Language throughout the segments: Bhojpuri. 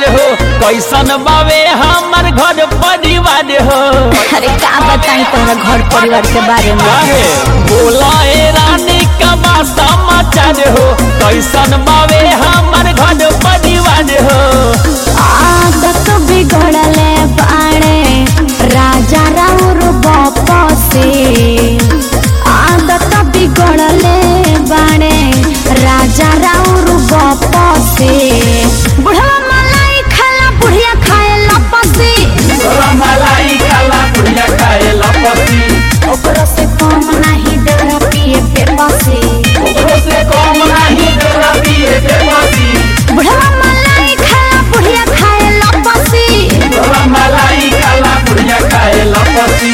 हो कैसन बावे हमार घर परिवार हो। अरे का बताई तोहरा घर परिवार के बारे में। बोला ए रानी का बा समाचार हो कैसन बावे हमार घर परिवार हो। आदत बिगड़ले बाड़े राजा राउर बापा से, आदत बिगड़ले बाड़े राजा राउर बापा से। बुढ़वा मलाई खाला बुढ़िया खाए लपसी, बुढ़वा मलाई खाला बुढ़िया खाए लपसी। ओकरो से कम नहीं देवरा पिए पेपसी, ओकरो से कम नहीं देवरा पिए पेपसी। बुढ़वा मलाई खाला बुढ़िया खाए लपसी, बुढ़वा मलाई खाला बुढ़िया खाए लपसी।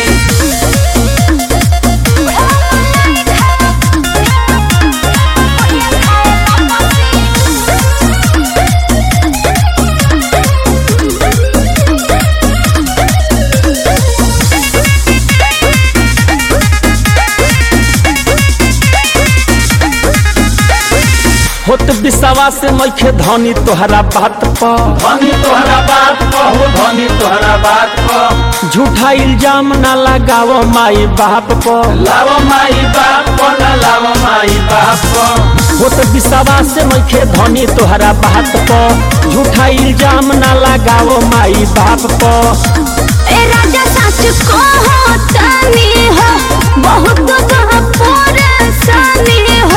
होत विश्वास नइखे धनी तोहरा बात पर, धनी तोहरा बात पर हो धनी तोहरा बात पर। झूठा इल्जाम ना लगाव माई बाप पर, लाव माई बाप पर ना लाव माई बाप पर। होत विश्वास नइखे धनी तोहरा बात पर, झूठा इल्जाम ना लगाव माई बाप पर। ए राजा सच कहो तनी हो बहुत गह परेशानी हो।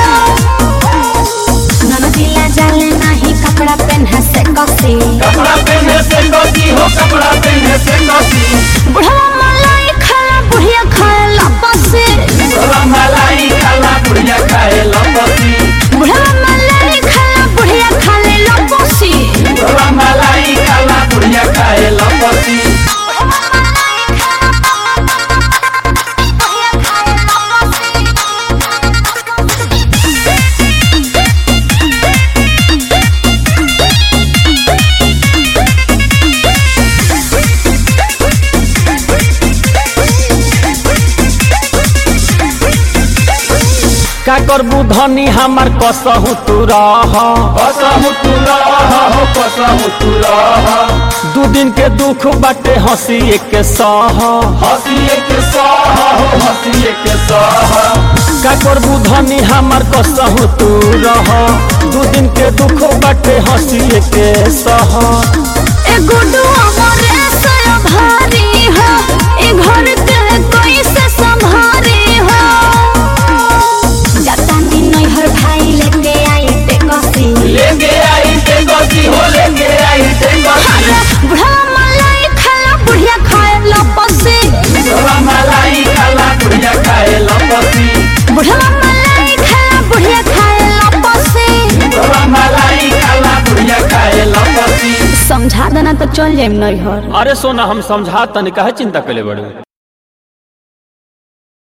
ननदिया जाले नहीं कपड़ा पहने से कसी, कपड़ा पहने से कसी हो कपड़ा पहने से कसी। बुढ़वा मलाई खाला बुढ़िया खाए लपसी, बुढ़वा मलाई खाला बुढ़िया खाए लपसी। बुढ़वा मलाई खाला बुढ़िया खाए लपसी, बुढ़वा मलाई खाला बुढ़िया खाए लपसी। का करबू धनी हमार कसहु तू रह, कसहु तू रह हो कसहु तू रह। दू दिन के दुख बाटे हंसी के सह, हंसी के सह हो हंसी के सह। का करबू धनी हमार कसहु तू रह, दू दिन के दुख बाटे हंसी के सह। ए गुड्डू हमरे से भारी हो, ए घर के कैसे संभारी हो। जतानी नैहर भाई लेके आई ते कसी, लेके आई ते कसी हो लेके आई ते कसी। बुढ़वा मलाई खाला बुढ़िया खाए लपसी, बुढ़वा मलाई खाला बुढ़िया खाए लपसी। बुढ़वा मलाई खाला बुढ़िया खाए लपसी। बुढ़वा मलाई खाला बुढ़िया खाए लपसी। समझा देना तो चल जाए नैहर। अरे सोना हम समझा तनी काहे चिंता कले बड़ू।